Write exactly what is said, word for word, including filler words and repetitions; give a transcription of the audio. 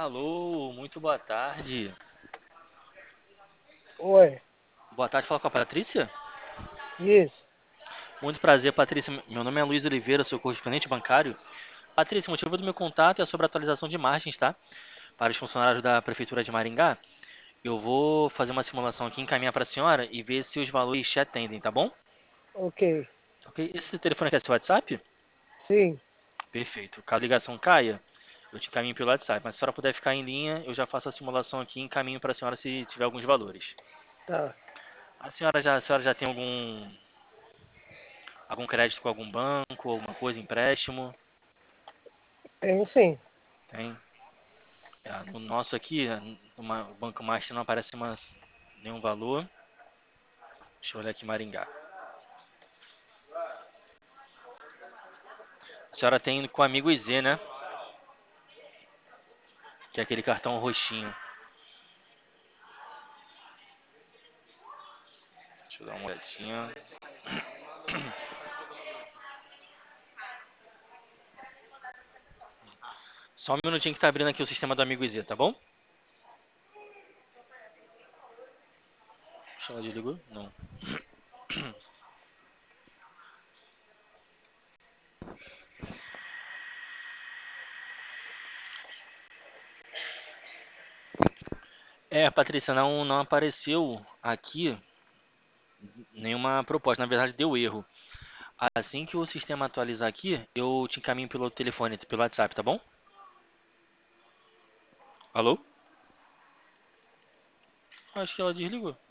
Alô, muito boa tarde. Oi, Boa tarde, fala com a Patrícia. isso. Muito prazer, Patrícia. Meu nome é Luiz Oliveira, sou correspondente bancário. Patrícia, o motivo do meu contato é sobre a atualização de margens, tá? Para os funcionários da Prefeitura de Maringá. Eu vou fazer uma simulação aqui, encaminhar para a senhora e ver se os valores te atendem, tá bom? Ok. Ok? Esse telefone aqui é seu WhatsApp? Sim, Perfeito. Caso a ligação caia, eu te encaminho pelo WhatsApp. Mas se a senhora puder ficar em linha, eu já faço a simulação aqui e encaminho para a senhora se tiver alguns valores. tá. A senhora já, a senhora já tem algum Algum crédito com algum banco, alguma coisa, empréstimo? Tem sim. Tem. É, no nosso aqui, no Banco Master não aparece mais nenhum valor. Deixa eu olhar aqui Maringá. A senhora tem com o Amigo Z, né? Que é aquele cartão roxinho. Deixa eu dar uma olhadinha. Só um minutinho que tá abrindo aqui o sistema do Amigo Z, tá bom? Deixa ela desligou? Não. É, Patrícia, não, não apareceu aqui nenhuma proposta. Na verdade, deu erro. Assim que o sistema atualizar aqui, eu te encaminho pelo telefone, pelo WhatsApp, tá bom? Alô? Acho que ela desligou.